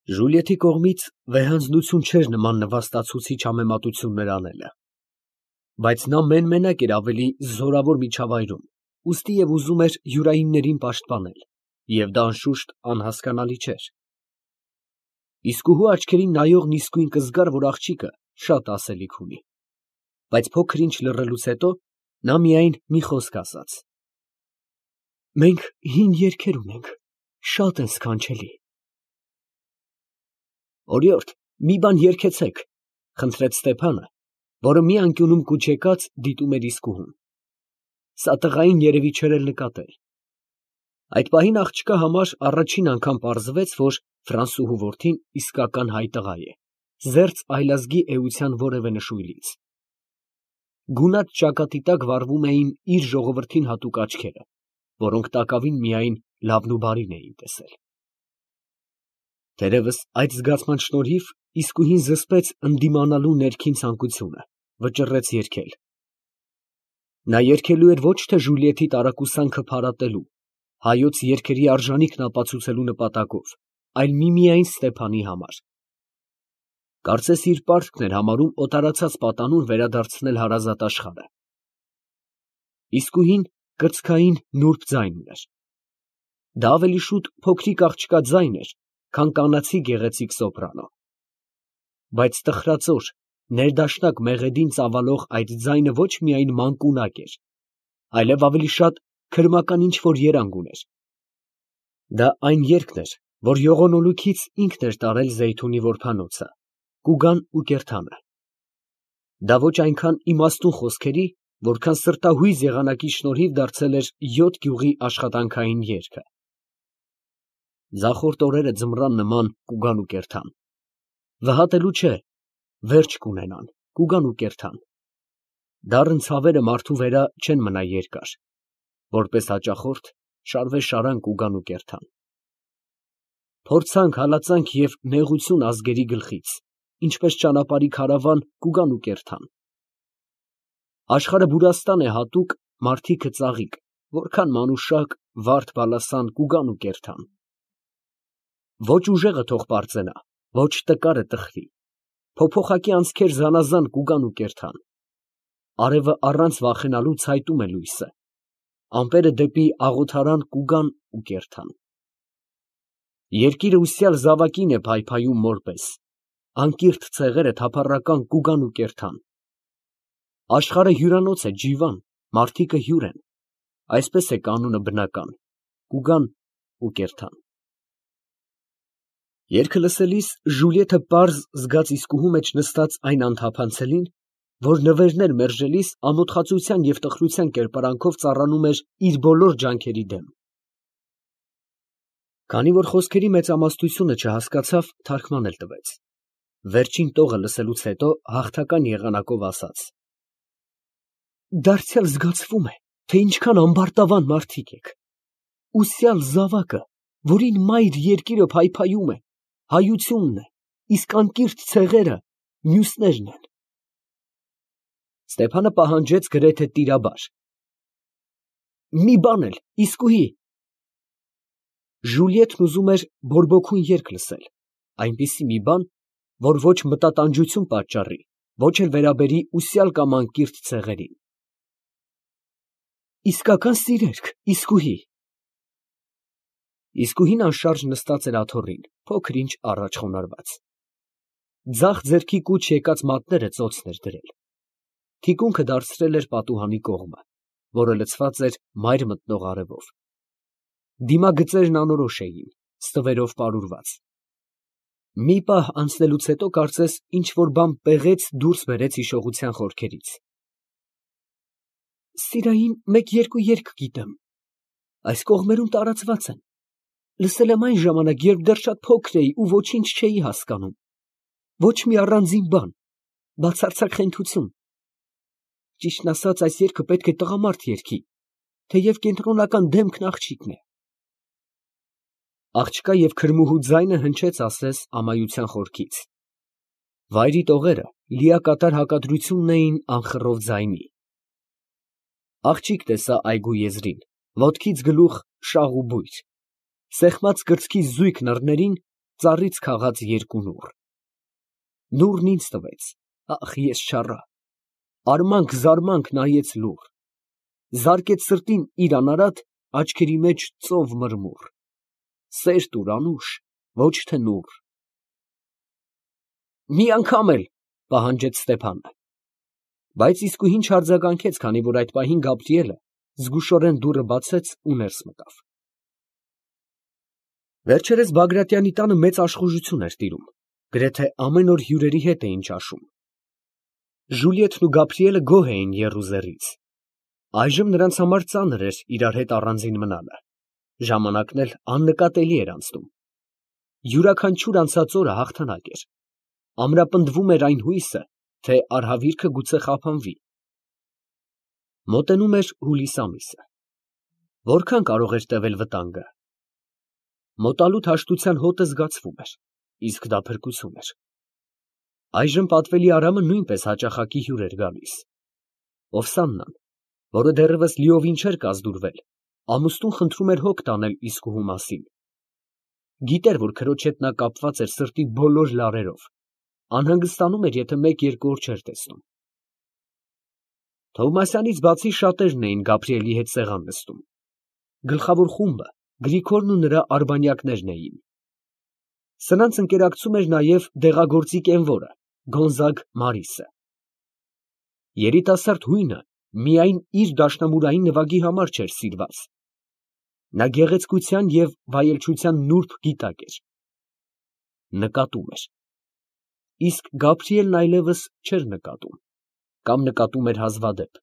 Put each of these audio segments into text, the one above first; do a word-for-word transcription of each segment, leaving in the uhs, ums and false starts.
Ժուլիետի կողմից վեհանձնություն չէր նման նվաստացուցիչ համեմատություններ անելը, բայց նա մեն֊մենակ էր ավելի զորավոր միջավայրում, ուստի ուզում էր յուրայիններին պաշտպանել, և դա անշուշտ անհասկանալի չէր։ Իսկուհու աչքերին նայողն իսկույն կզգար, որ աղջիկը շատ ասելիք ունի, բայց փոքր ինչ լռելուց հետո նա միայն մի խոսք ասաց. «Մենք հին երգեր ունենք, շատ են սքանչելի»։ «Օրիորդ, մի բան երգեցեք», ֊ խնդրեց Ստեփանը, որը մի անկյունում կուչ եկած դիտում էր իսկուհուն. սա տղային երևի չէր էլ նկատել։ Այդ պահին աղջկա համար առաջին անգամ պարզվեց, որ Ֆրանսուհու որդին իսկական հայ տղա է, զերծ այլազգի էության որևէ նշույլից։ Գունատ ճակատի տակ վառվում էին իր ժողովրդին հատուկ աչքերը, որոնք տակավին միայն լավն ու բարին էին տեսել։ Թերևս այդ զգացման շնորհիվ իսկուհին զսպեց ընդդիմանալու ներքին ցանկությունը, վճռեց երգել։ Նա երգելու էր ոչ թե Ժուլիետի տարակուսանքը փարատելու, հայոց երգերի արժանիքն ապացուցելու նպատակով, այլ միմիայն Ստեփանի համար։ Կարծես իր պարտքն էր համարում օտարացած պատանուն վերադարձնել հարազատ աշխարհը։ Իսկուհին կրծքային նուրբ ձայն ուներ։ Դա ավելի շուտ փոքրիկ աղջկա ձայն էր, քան կանացի գեղեցիկ սոպրանո։ Բայց տխրածոր, ներդաշնակ մեղեդին ծավալող այդ ձայնը ոչ միայն մանկունակ էր, այլև ավելի շատ քրմական ինչ֊որ երանգ ուներ։ Դա այն երգն էր, որ յողոնոլուքից ինքն էր տարել Զեյթունի որբանոցը, Կուգան ու կերթանը։ Դա ոչ այնքան իմաստուն խոսքերի, որքան սրտահույզ եղանակի շնորհիվ դարձել էր յոթ գյուղի աշխատանքային երգը։ Ձախորդ օրերը ձմռան նման կուգան ու կերթան։ Վհատելու չէ, վերջ կունենան, կուգան ու կերթան։ Դառն ցավերը մարդու վերա չեն մնա երկար, որպես հաճախորդ շարվե շարան կուգան ու կերթան։ Փորձանք, հալածանք և նեղություն ազգերի գլխից, ինչպես ճանապարհի քարավան կուգան ու կերթան։ Աշխարհը բուրաստան է հատուկ, մարդիկը ծաղիկ, որքան մանուշակ, վարդ բալասան կուգան ու կերթան։ Ոչ ուժեղը թող պարծենա, ոչ տկարը տխրի, փոփոխակի անցքեր զանազան կուգան ու կերթան։ Արևը առանց վախենալու ցայտում է լույսը, ամպերը դեպի աղոթարան կուգան ու կերթան։ Երկիրը ուսյալ զավակին է փայփայում մոր պես, անկիրթ ցեղերը թափառական կուգան ու կերթան։ Աշխարհը հյուրանոց է, ջիվան, մարդիկը հյուր են, այսպես է կանոնը բնական, կուգան ու կերթան։ Երգը լսելիս Ժուլիետը պարզ զգաց իսկուհու մեջ նստած այն անթափանցելին, որ նվերներ մերժելիս ամոթխածության և տխրության կերպարանքով ծառանում էր իր բոլոր ջանքերի դեմ։ Քանի որ խոսքերի մեծամասնությունը չհասկացավ, թարգմանել տվեց։ Վերջին տողը լսելուց հետո հաղթական եղանակով ասաց. «Դարձյալ զգացվում է, թե ինչքան ամբարտավան մարդիկ եք։ Ուսյալ զավակը, որին մայր երկիրը փայփայում է, հայությունն է, իսկ անկիրթ ցեղերը մյուսներն են»։ Ստեփանը պահանջեց գրեթե տիրաբար. «Մի բան էլ, իսկուհի»։ Ժուլիետն ուզում էր բորբոքուն երգ լսել, այնպիսի մի բան, որ ոչ մտատանջություն պատճառի, ոչ էլ վերաբերի ուսյալ կամ անկիրթ ցեղերին։ Իսկական սիրերք, իսկուհի։ Իսկուհին անշարժ նստած էր աթոռին, փոքր ինչ առաջ խոնարհված։ Ձախ ձեռքի կուչ եկած մատները ծոցն էր դրել։ Թիկունքը դարձրել էր պատուհանի կողմը, որը լցված էր մայր մտնող արևով։ Դիմագծերն անորոշ էին, ստվերով պարուրված։ Մի պահ անցնելուց հետո կարծես ինչ֊որ բան պեղեց դուրս բերեց հիշողության խորքերից։ Սիրային մեկ֊երկու երգ գիտեմ, այս կողմերում տարածված են, լսել եմ այն ժամանակ, երբ դեռ շատ փոքր էի ու ոչինչ չէի հասկանում, ոչ մի առանձին բան, բացարձակ խենթություն։ Ճիշտն ասած, այս երգը պետք է տղամարդ երգի, թեև կենտրոնական դեմքն աղջիկն է։ Աղջկա և քրմուհու ձայնը հնչեց ասես ամայության խորքից։ Վայրի տողերը լիակատար հակադրությունն էին անխռով ձայնի։ Աղջիկ տեսա այգու եզրին, ոտքից գլուխ շաղ ու բույր, սեղմած կրծքի զույգ նռներին ծառից քաղած երկու նուռ։ Նուռն ինձ տվեց, ախ ես չառա, արմանք-զարմանք նայեց լուռ, զարկեց սրտին իր անարատ, աչքերի մեջ ծով մրմուռ, սեր տուր անուշ, ոչ թե նուռ։ Մի անգամ էլ, պահանջեց Ստեփանը, բայց իսկույն չարձագանքեց, քանի որ այդ պահին Գաբրիելը զգուշորեն դուռը բացեց ու ներս մտավ։ Վերջերս Բագրատյանի տանը մեծ աշխուժություն էր տիրում, գրեթե ամեն օր հյուրերի հետ էին ճաշում։ Ժուլիետն ու Գաբրիելը գոհ էին եռուզեռից։ Այժմ նրանց համար ծանր էր իրար հետ առանձին մնալը, ժամանակն էլ աննկատելի էր անցնում։ Յուրաքանչյուր անցած օրը հաղթանակ էր, ամրապնդվում էր այն հույսը, թե արհավիրքը գուցե խափանվի։ Մոտենում էր հուլիս ամիսը։ Որքան կարող էր տևել վտանգը։ Մոտալուտ հաշտության հոտը զգացվում էր, իսկ դա փրկություն էր։ Այժմ պատվելի Արամը նույնպես հաճախակի հյուր էր գալիս։ Օվսաննան, որը դեռևս լիովին չէր կազդուրվել, ամուսնուն խնդրում էր հոգ տանել իսկուհու մասին։ Գիտեր, որ քրոջ հետ նա կապված էր սրտի բոլոր լարերով, անհանգստանում էր, եթե մեկ-երկու օր չէր տեսնում։ Թովմասյանից բացի շատերն էին Գաբրիելի հետ սեղան նստում։ Գլխավոր խումբը Գրիգորն ու նրա արբանյակներն էին։ Սրանց ընկերակցում էր նաև դեղագործի կենվորը Գոնզագ Մարիսը։ Երիտասարդ հույնը միայն իր դաշնամուրային նվագի համար չէր սիրված։ Նա գեղեցկության և վայելչության նուրբ գիտակ էր։ Նկատում էր։ Իսկ Գաբրիելն այլևս չէր նկատում, կամ նկատում էր հազվադեպ։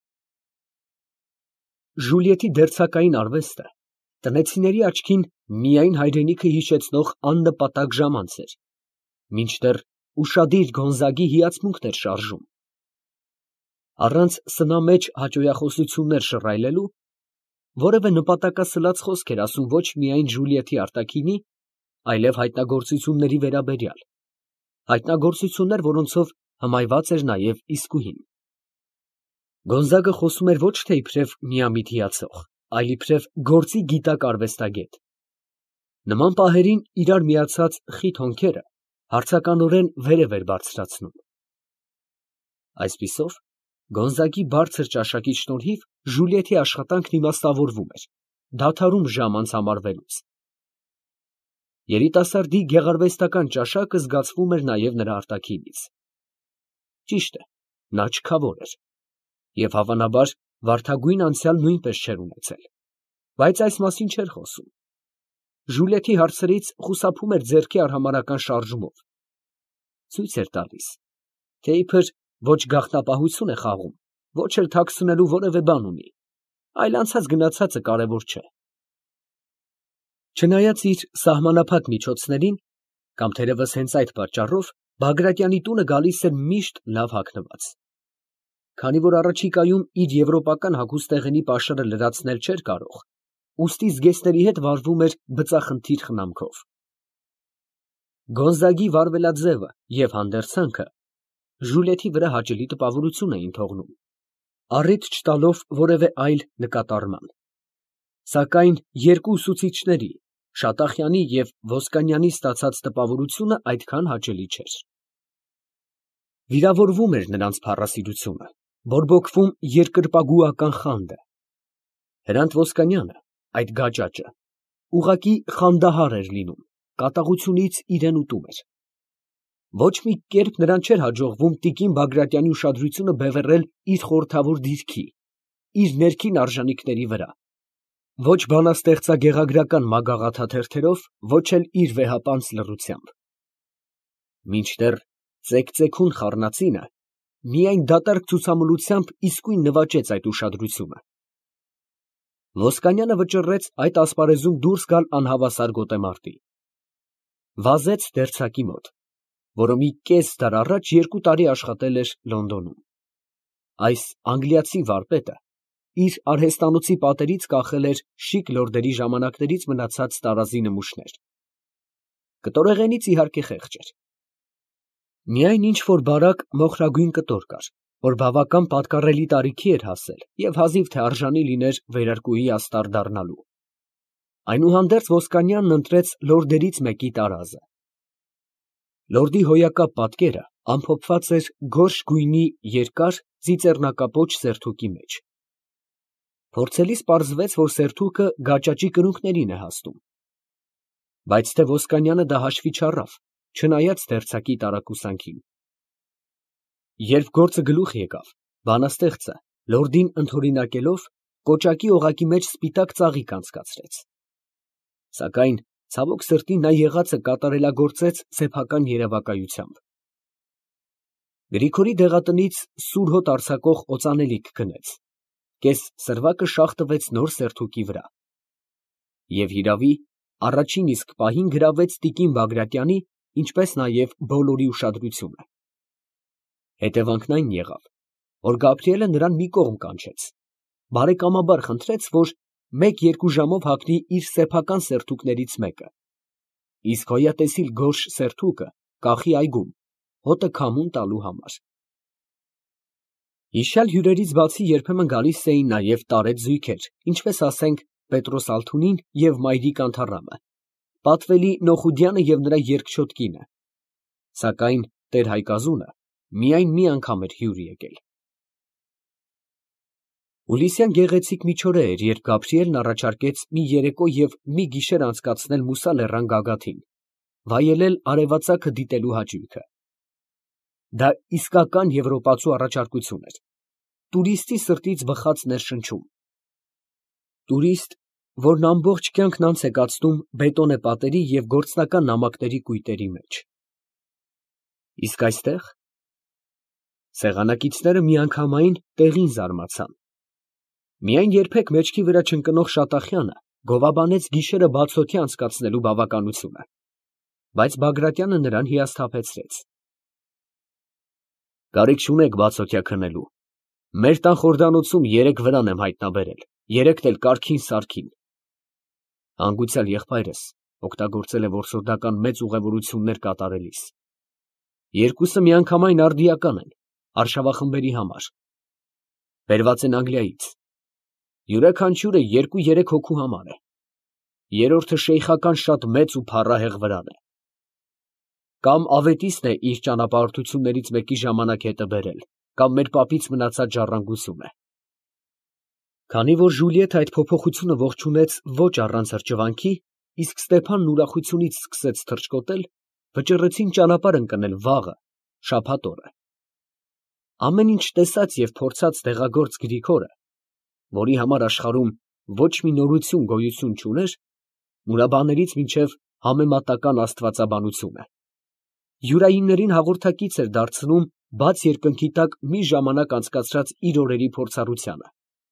Ժուլիետի դերձակային արվեստը տնեցիների աչքին միայն հայրենիքը հիշեցնող աննպատակ ժամանց էր, մինչդեռ ուշադիր Գոնզագի հիացմունքն էր շարժում։ Առանց սնամեջ հաճոյախոսություններ շռայլելու, որևէ նպատակասլաց խոսք էր ասում ոչ միայն Ժուլիետի արտաքինի, այլև հայտնագործությունների վերաբերյալ, հայտնագործություններ, որոնցով հմայված էր նաև իսկուհին։ Գոնզագը խոսում էր ոչ թե իբրև միամիտ հիացող, այլ իբրև գործի գիտակ արվեստագետ։ Նման պահերին իրար միացած խիտ հոնքերը հարցականորեն վերև էր բարձրացնում։ Այսպիսով, Գոնզագի բարձր ճաշակի շնորհիվ Ժուլիետի աշխատանքն իմաստավորվում էր, դադարում ժամանց համարվելուց։ Երիտասարդի գեղարվեստական ճաշակը զգացվում էր նաև նրա արտաքինից։ Ճիշտ է, նա չքավոր էր, և հավանաբար վարդագույն անցյալ նույնպես չէր ունեցել, բայց այս մասին չէր խոսում։ Ժուլիետի հարցերից խուսափում էր ձեռքի արհամարհական շարժումով։ Ցույց էր տալիս, թե իբր ոչ գաղտնապահություն է խաղում, ոչ էլ թաքցնելու որևէ բան ունի, այլ անցած գնացածը կարևոր չէ։ Չնայած իր սահմանափակ միջոցներին, կամ թերևս հենց այդ պատճառով, Բագրատյանի տունը գալիս էր միշտ լավ հագնված։ Քանի որ առաջիկայում իր եվրոպական հագուստեղենի պաշարը լրացնել չէր կարող, ուստի զգեստների հետ վարվում էր բծախնդիր խնամքով։ Գոնզագի վարվելաձևը և հանդերձանքը Ժուլիետի վրա հաճելի տպավորություն էին թողնում, առիթ չտալով որևէ այլ նկատառման։ Սակայն երկու ուսուցիչների՝ Շատախյանի և Ոսկանյանի ստացած տպավորությունը այդքան հաճելի չէր։ Վիրավորվում էր նրանց փառասիրությունը, բորբոքվում երկրպագուական խանդը։ Հրանտ Ոսկանյանը, այդ գաճաճը, ուղղակի խանդահար էր լինում, կատաղությունից իրեն ուտում էր։ Ոչ մի կերպ նրան չէր հաջողվում տիկին Բագրատյանի ուշադրությունը բևեռել իր խորհրդավոր դիրքի, իր ներքին արժանինքների վրա, ոչ բանաստեղծագեղագրական մագաղաթաթերթերով, ոչ էլ իր վեհապանծ լռությամբ։ Մինչդեռ ծեքծեքուն խառնածինը միայն դատարկ ցուցամոլությամբ իսկույն նվաճեց այդ ուշադրությունը։ Ոսկանյանը վճռեց այդ ասպարեզում դուրս գալ անհավասար գոտեմարտի։ Վազեց դերձակի մոտ, որը մի կես դար առաջ երկու տարի աշխատել էր Լոնդոնում։ Այս անգլիացի վարպետը իր արհեստանոցի պատերից կախել էր շիկ լորդերի ժամանակներից մնացած տարազի նմուշներ։ Կտորեղենից իհարկե խեղճ էր։ Միայն ինչ-որ բարակ մոխրագույն կտոր կար, որ բավական պատկառելի տարիքի էր հասել և հազիվ թե արժանի լիներ վերարկուի աստառ դառնալու։ Այնուհանդերձ Ոսկանյանն ընտրեց լորդերից մեկի տարազը, Լորդի հոյակապ պատկերը ամփոփված էր գորշ գույնի երկար ծիծեռնակապոչ սերթուկի մեջ։ Փորձելիս պարզվեց, որ սերթուկը գաճաճի կրունկներին է հասնում, բայց թե Ոսկանյանը դա հաշվի չառավ, չնայած դերձակի տարակուսանքին։ Երբ գործը գլուխ եկավ, բանաստեղծը, լորդին ընդօրինակելով, կոճակի օղակի մեջ սպիտակ ծաղիկ անցկացրեց։ Սակայն, ցավոք սրտի, նա եղածը կատարելագործեց սեփական երևակայությամբ։ Գրիգորի դեղատնից սուր հոտ արձակող օծանելիք գնեց, կես սրվակը շաղ տվեց նոր սերթուկի վրա և հիրավի, առաջին իսկ պահին գրավեց տիկին Բագրատյանի, ինչպես նաև բոլորի ուշադրությունը։ Հետևանքն այն եղավ, որ Գաբրիելը նրան մի կողմ կանչեց, բարեկամաբար խնդրեց, որ մեկ֊երկու ժամով հագնի իր սեփական սերթուկներից մեկը, իսկ հոյատեսիլ գորշ սերթուկը կախի այգում, հոտը քամուն տալու համար։ Հիշյալ հյուրերից բացի երբեմն գալիս էին նաև տարեց զույգեր, ինչպես ասենք Պետրոս Ալթունին և Մայրիկ Անթառամը, պատվելի Նոխուդյանը և նրա երկչոտ կինը, սակայն տեր Հայկազունը միայն մի անգամ էր հյուր եկել։ Հուլիսյան գեղեցիկ մի չորե էր, երբ Գաբրիելն առաջարկեց մի երեկո և մի գիշեր անցկացնել Մուսա լեռան գագաթին, վայելել արևածագը դիտելու հաճույքը։ Դա իսկական եվրոպացու առաջարկություն էր, տուրիստի սրտից բխած ներշնչում, տուրիստ, որն ամբողջ կյանքն անց է կացնում բետոնե պատերի և գործնական նամակների կույտերի մեջ։ Իսկ այստեղ… Սեղանակիցները միանգամայն տեղին զարմացան։ Միայն երբեք մեջքի վրա չընկնող Շատախյանը գովաբանեց գիշերը բացօթյա անցկացնելու բավականությունը, բայց Բագրատյանը նրան հիասթափեցրեց։ Կարիք չունեք բացօթյա քնելու, մեր տան խորդանոցում երեք վրան եմ հայտնաբերել, երեքն էլ կարգին սարքին։ Հանգուցյալ եղբայրս օգտագործել է որսորդական մեծ ուղևորություններ կատարելիս։ Երկուսը միանգամայն արդիական են, արշավախմբերի համար, բերված են Անգլիայից, յուրաքանչյուրը երկու֊երեք հոգու համար է, երրորդը շեյխական շատ մեծ ու փառահեղ վրան է, կամ ավետիսն է իր ճանապարհորդություններից մեկի ժամանակ հետը բերել, կամ մեր պապից մնացած ժառանգություն է։ Քանի որ Ժուլիետը այդ փոփոխությունը ողջունեց ոչ առանց հրճվանքի, իսկ Ստեփանն ուրախությունից սկսեց թռչկոտել, վճռեցին ճանապարհ ընկնել վաղը, շաբաթ օրը։ Ամեն ինչ տեսած և փորձած դեղագործ Գրիգորը, որի համար աշխարհում ոչ մի նորություն գոյություն չուներ, մուրաբաներից մինչև համեմատական աստվածաբանությունը, յուրայիններին հաղորդակից էր դարձնում բաց երկնքի տակ մի ժամանակ անցկացրած իր օրերի փորձառությանը։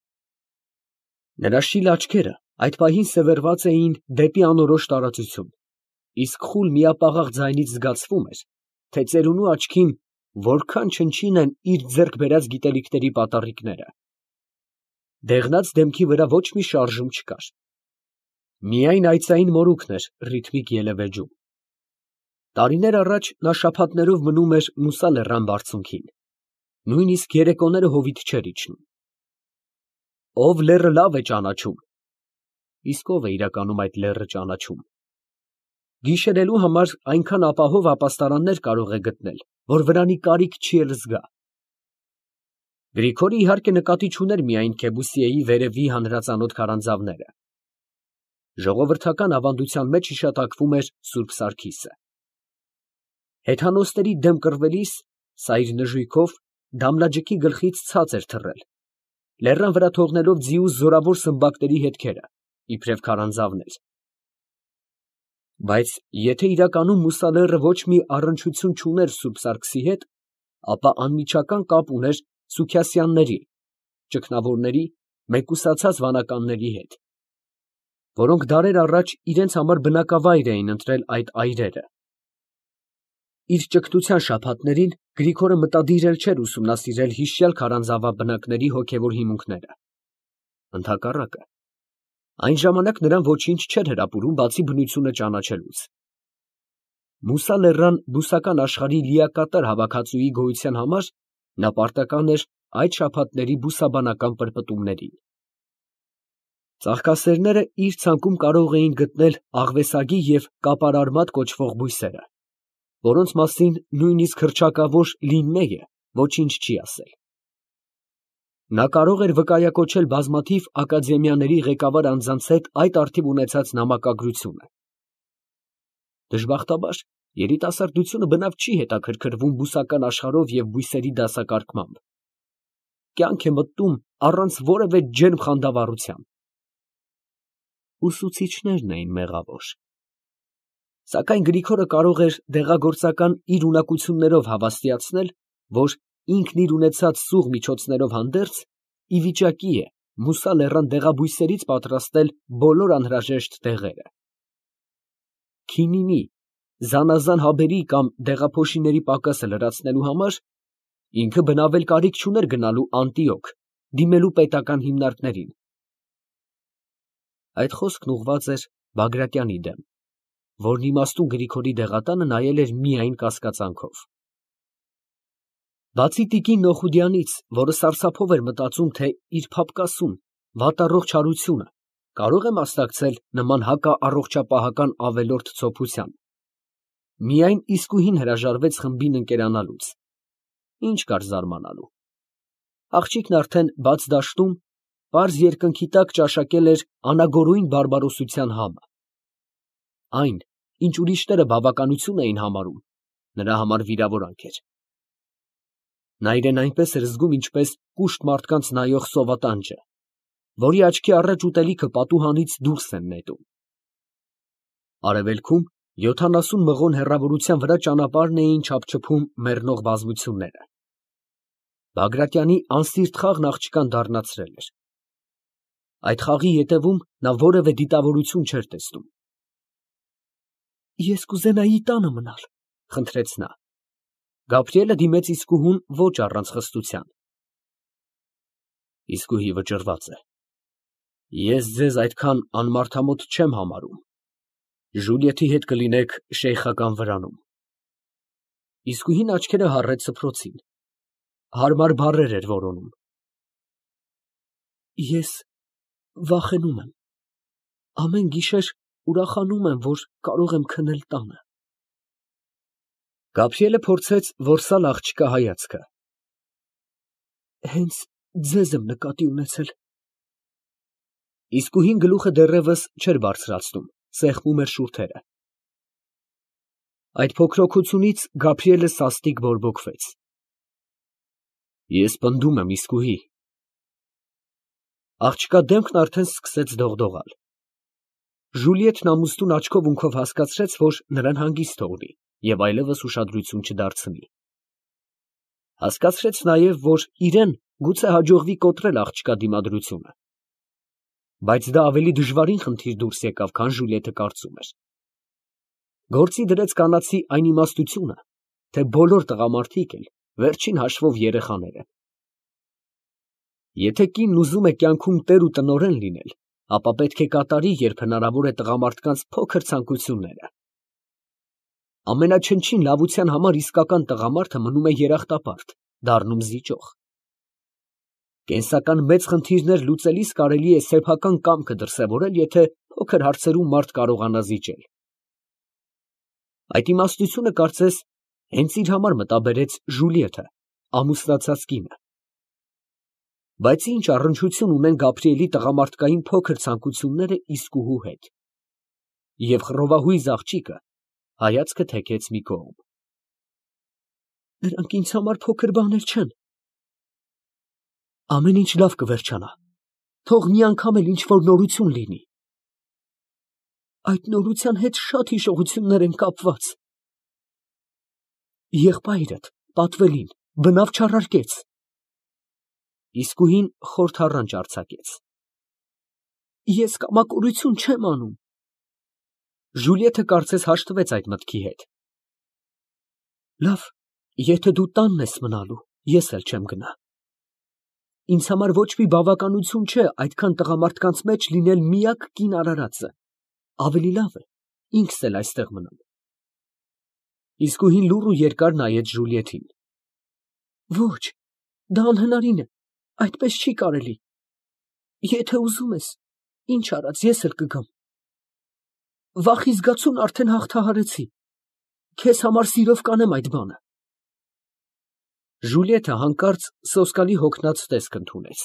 Նրա շիլ աչքերը այդ պահին սևեռված էին դեպի անորոշ տարածություն, իսկ խուլ միապաղաղ ձայնից զգացվում էր, թե ծերունու աչքին որքան չնչին են իր ձեռք բերած գիտելիքների պատառիկները։ Դեղնած դեմքի վրա ոչ մի շարժում չկար, միայն այծային մորուքն էր ռիթմիկ ելևէջում։ Տարիներ առաջ նա շաբաթներով մնում էր Մուսա լեռան բարձունքին, նույնիսկ երեկոները հովիտ չէր իջնում։ Ով լեռը լավ է ճանաչում, իսկ ով է իրականում այդ լեռը ճանաչում։ Գիշերելու համար այնքան ապահով ապաստարաններ կարող է գտնել, որ վրանի կարիք չի էլ զգա։ Գրիգորը իհարկե նկատի չուներ միայն Քեբուսիեի վերևի հանրածանոթ քարանձավները։ Ժողովրդական ավանդության մեջ հիշատակվում էր Սուրբ Սարգիսը։ Հեթանոսների դեմ կռվելիս սա իր նժույգով դամլաջկի գլխից ցած էր թռել, լեռան վրա թողնելով ձիուց զորավոր սմբակների հետքերը, իբրև քարանձավներ։ Բայց եթե իրականում Մուսա լեռը ոչ մի առնչություն չուներ Սուրբ Սարգսի հետ, ապա անմիջական կապ ուներ Սուքիասյանների, ճգնավորների, մեկուսացած վանականների հետ, որոնք դարեր առաջ իրենց համար բնակավայր էին ընտրել այդ այրերը։ Իր ճգնության շաբաթներին Գրիգորը մտադիր էլ չէր ուսումնասիրել հիշյալ քարանձավաբնակների հոգևոր հիմունքները։ Ընդհակառակը, այն ժամանակ նրան ոչինչ չէր հրապուրում, բացի բնությունը ճանաչելուց։ Մուսա լեռան բուսական աշխարհի լիակատար հավաքածուի գոյության համար նա պարտական էր այդ շաբաթների բուսաբանական պրպտումներին։ Ծաղկասերները իր ցանկում կարող էին գտնել աղվեսագի և կապարարմատ կոչվող բույսերը, որոնց մասին նույնիսկ հռչակավոր Լիննեյը ոչինչ չի ասել։ Նա կարող էր վկայակոչել բազմաթիվ ակադեմիաների ղեկավար անձանց հետ այդ առթիվ ունեցած նամակագրությունը։ Դժբախտաբար, երիտասարդությունը բնավ չի հետաքրքրվում բուսական աշխարհով և բույսերի դասակարգմամբ։ Կյանք է մտնում առանց որևէ ջերմ խանդավառության։ Ուսուցիչներն էին մեղավոր։ Սակայն Գրիգորը կարող էր դեղագործական իր ունակություններով հավաստիացնել, որ ինքն իր ունեցած սուղ միջոցներով հանդերձ ի վիճակի է Մուսա լեռան դեղաբույսերից պատրաստել բոլոր անհրաժեշտ դեղերը։ Քինինի, զանազան հաբերի կամ դեղափոշիների պակասը լրացնելու համար ինքը բնավ էլ կարիք չուներ գնալու Անտիոք, դիմելու պետական հիմնարկներին։ Այդ խոսքն ուղղված էր Բագրատյանի դեմ, որն իմաստուն Գրիգորի դեղատանը նայել էր միայն կասկածանքով։ Բացի տիկին Նոխուդյանից, որը սարսափով էր մտածում, թե իր փափկասուն, վատառողջ չարությունը կարող է մասնակցել նման հակաառողջապահական ավելորդ ցոփության, միայն իսկույն հրաժարվեց խմբին ընկերանալուց։ Ինչ կար զարմանալու։ Աղջիկն արդեն բաց դաշտում պարզ երկնքի տակ ճաշակել էր անագորույն բարբարոսության համը։ Այն, ինչ ուրիշները բավականություն էին համարում, նրա համար վիրավորանք էր։ Նա իրեն այնպես էր զգում, ինչպես կուշտ մարդկանց նայող սովատանջը, որի աչքի առաջ ուտելիքը պատուհանից դուրս են նետում։ Արևելքում յոթանասուն մղոն հեռավորության վրա ճանապարհն էին չափչփում մեռնող բազմությունները։ Բագրատյանի անսիրտ խաղն աղջկան դառնացրել էր։ Այդ խաղի ետևում նա որևէ դիտավորություն չէր տեսնում։ Ես կուզենայի տանը մնալ, խնդրեց նա։ Գաբրիելը դիմեց իսկուհուն ոչ առանց խստության։ Իսկուհի վճռված է։ Ես ձեզ այդքան անմարդամոտ չեմ համարում։ Ժուլիեթի հետ կլինեք շեյխական վրանում։ Իսկուհին աչքերը հառեց սփռոցին։ Հարմար բառեր էր որոնում։ Ես վախենում եմ։ Ամեն գիշեր ուրախանում եմ, որ կարող եմ քնել տանը։ Գաբրիելը փորձեց որսալ աղջկա հայացքը։ Հենց ձեզ եմ նկատի ունեցել։ Իսկուհին գլուխը դեռևս չէր բարձրացնում, սեղմում էր շուրթերը։ Այդ փոքրոքությունից Գաբրիելը սաստիկ բորբոքվեց։ Ես պնդում եմ, իսկուհի։ Աղջկա դեմքն արդեն սկսեց դողդողալ։ Ժուլիետն ամուսնուն աչքով ունքով հասկացրեց, որ նրան հանգիստ թողնի և այլևս ուշադրություն չդարձնի։ Հասկացրեց նաև, որ իրեն գուցե հաջողվի կոտրել աղջկա դիմադրությունը։ Բայց դա ավելի դժվարին խնդիր դուրս եկավ, քան Ժուլիետը կարծում էր։ Գործի դրեց կանացի այն իմաստությունը, թե բոլոր տղամարդիկ էլ վերջին հաշվով երեխաներ են։ Եթե կինն ուզում է կյանքում տեր ու տնօրեն լինել, ապա պետք է կատարի, երբ հնարավոր է, տղամարդկանց փոքր ցանկությունները։ Ամենաչնչին լավության համար իսկական տղամարդը մնում է երախտապարտ, դառնում զիջող։ Կենսական մեծ խնդիրներ լուծելիս կարելի է սեփական կամքը դրսևորել, եթե փոքր հարցերում մարդ կարողանա զիջել։ Այդ իմաստությունը կարծես հենց իր համար մտաբերեց Ժուլիետը, ամուսնացած կինը։ Բայց ինչ առնչություն ունեն Գաբրիելի տղամարդկային փոքր ցանկությունները իսկուհու հետ։ Եվ խռովահույզ աղջիկը հայացքը թեքեց մի կողմ։ Նրանք ինձ համար փոքր բաներ չեն։ Ամեն ինչ լավ կվերջանա։ Թող մի անգամ էլ ինչ-որ նորություն լինի։ Այդ նորության հետ շատ հիշողություններ են կապված։ Եղբայրդ, Պատվելին, բնավ չառարկեց։ Իսկուհին խորթառանչ արձակեց։ Ես կամակորություն չեմ անում։ Ժուլիետը կարծես հաշտվեց այդ մտքի հետ։ Լավ, եթե դու տանն ես մնալու, ես էլ չեմ գնա։ Ինձ համար ոչ մի բավականություն չէ այդքան տղամարդկանց մեջ լինել միակ կին արարածը։ Ավելի լավ է ինքս էլ այստեղ մնամ։ Իսկուհին լուռ ու երկար նայեց Ժուլիետին։ Ոչ, դա անհնարին է, այդպես չի կարելի։ Եթե ուզում ես, ինչ արած, ես էլ կգամ։ Վախի զգացումն արդեն հաղթահարեցի։ քեզ համար սիրով կանեմ այդ բանը։ Ժուլիետը հանկարծ սոսկալի հոգնած տեսք ընդունեց։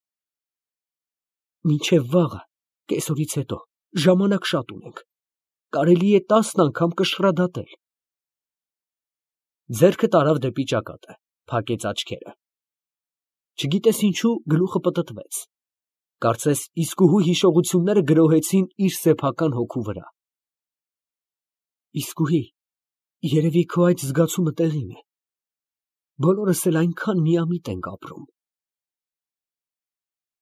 Մինչև վաղը, կեսօրից հետո, ժամանակ շատ ունենք, կարելի է տասն անգամ կշռադատել։ Ձեռքը տարավ դեպի ճակատը, փակեց աչքերը։ Չգիտես ինչու գլուխը պտտվեց, կարծես իսկուհու հիշողությունները գրոհեցին իր սեփական հոգու վրա։ Իսկուհի, երևի քո այդ զգացումը տեղին է, բոլորս էլ այնքան միամիտ ենք ապրում։